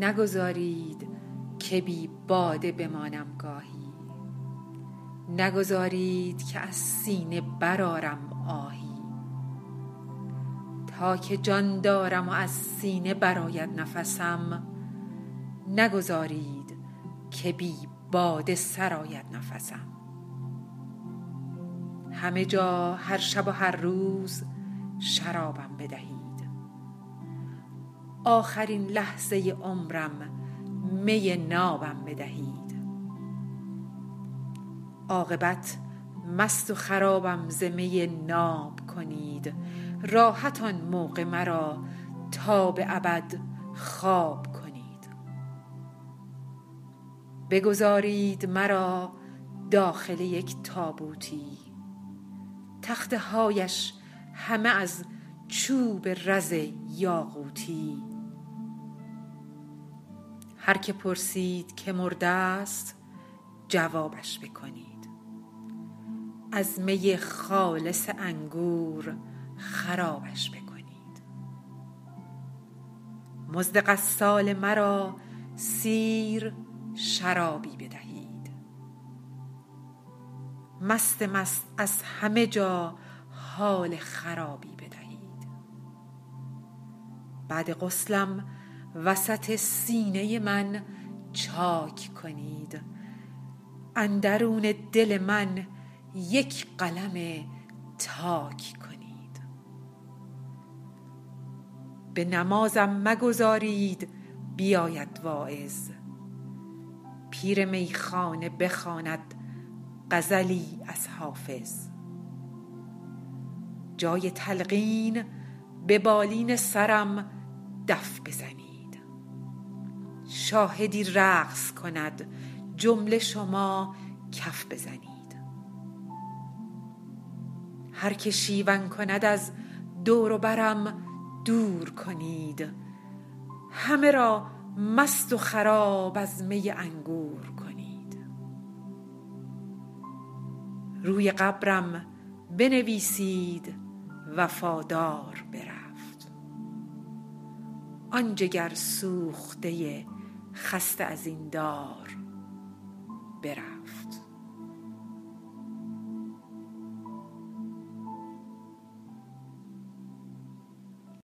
نگذارید که بی باده بمانم گاهی، نگذارید که از سینه برآرم آهی. تا که جان دارم و از سینه برآید نفسم، نگذارید که بی باده سرآید نفسم. همه جا هر شب و هر روز شرابم بدهید، آخرین لحظه عمرم می نابم بدهید. عاقبت مست و خرابم ز می ناب کنید، راحت آن موقع مرا تا به ابد خواب کنید. بگذارید مرا داخل یک تابوتی، تخته هایش همه از چوب رز یاقوتی. هر که پرسید که مرده است جوابش بکنید، از می خالص انگور خرابش بکنید. مزد غسال مرا سیر شرابی بدهید، مست از همه جا حال خرابی بدهید. بعد غسلم وسط سینه من چاک کنید، اندرون دل من یک قلم تاک کنید. به نمازم مگذارید بیاید واعظ، پیر میخانه بخواند غزلی از حافظ. جای تلقین به بالین سرم دف بزنید، شاهدی رقص کند جمله شما کف بزنید. هر که شیون کند از دور و برم دور کنید، همه را مست و خراب از می انگور کنید. روی قبرم بنویسید وفادار برفت، آن جگر سوخته خسته از این دار برفت.